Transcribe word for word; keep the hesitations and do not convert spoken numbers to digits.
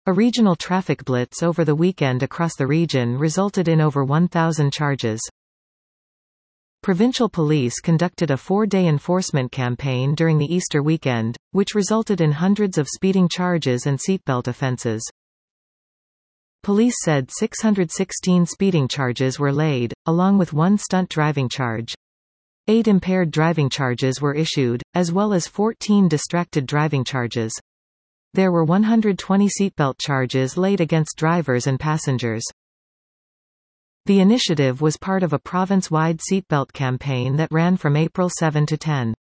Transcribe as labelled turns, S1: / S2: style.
S1: A regional traffic blitz over the weekend across the region resulted in over one thousand charges. Provincial police conducted a four-day enforcement campaign during the Easter weekend, which resulted in hundreds of speeding charges and seatbelt offences. Police said six hundred sixteen speeding charges were laid, along with one stunt driving charge. Eight impaired driving charges were issued, as well as fourteen distracted driving charges. There were one hundred twenty seatbelt charges laid against drivers and passengers. The initiative was part of a province-wide seatbelt campaign that ran from April seventh to tenth.